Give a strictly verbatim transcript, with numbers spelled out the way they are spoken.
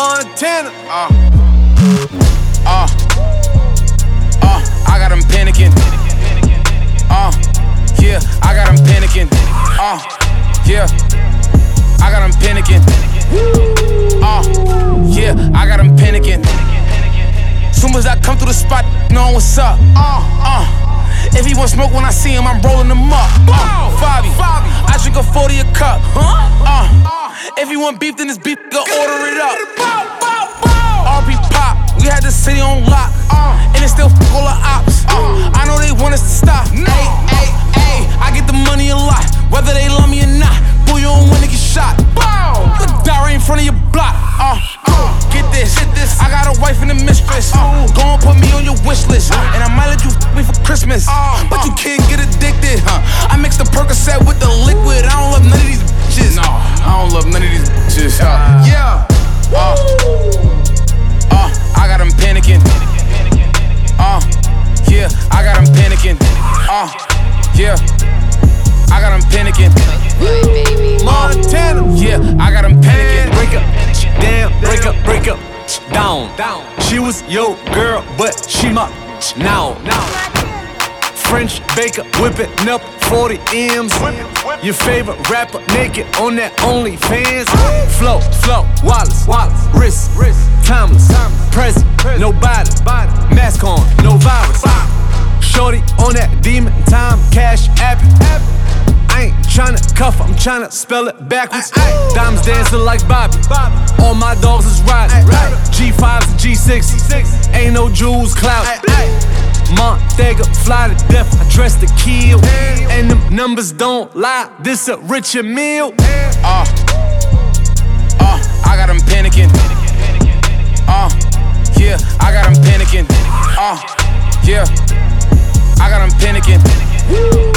Montana. Uh, uh, uh, I got them panicking. Uh, yeah, I got them panicking. Uh, yeah, I got them panicking. Uh, yeah, I got them panicking. Soon as I come through the spot, know what's up. Uh, uh, if he want smoke when I see him, I'm rolling him up. Uh, Fabi, I drink a forty a cup. Uh, if he want beef, then it's beef, go order it up. R P pop, we had the city on lock, uh, and it's still f all the ops. Uh, I know they want us to stop. Ayy, ayy, ayy, I get the money a lot, whether they love me or not. Boy, you don't wanna get shot. The die right in front of your block. Uh, uh, get this, get this. I got a wife and a mistress. Uh, go and put me on your wish list, and I might let you f me for Christmas. But you can't get addicted, huh? I mix the Percocet with the liquid. I don't love none of these bitches. No, I don't love none of these bitches. Huh? Yeah. Uh, uh, I got them panicking. Uh, yeah, I got them panicking. Uh, yeah, I got them panicking. Montana. Yeah, I got them panicking. Break up, damn, break up, break up, down, down. She was your girl, but she my now, now. French baker, whipping up forty M's. Your favorite rapper naked on that OnlyFans. Flow, flow, Wallace, Wallace, wrist, wrist, timeless, present, nobody, mask on, no virus. Shorty on that demon time, cash app. I ain't tryna cuff, I'm tryna spell it backwards. Diamonds dancing like Bobby. All my dogs is riding. G fives and G sixes. Ain't no jewels clout. Montega, fly to death, I dress to kill. And them numbers don't lie, this a richer meal. Uh, uh, I got them panicking. Uh, yeah, I got them panicking. Uh, yeah, I got them panicking.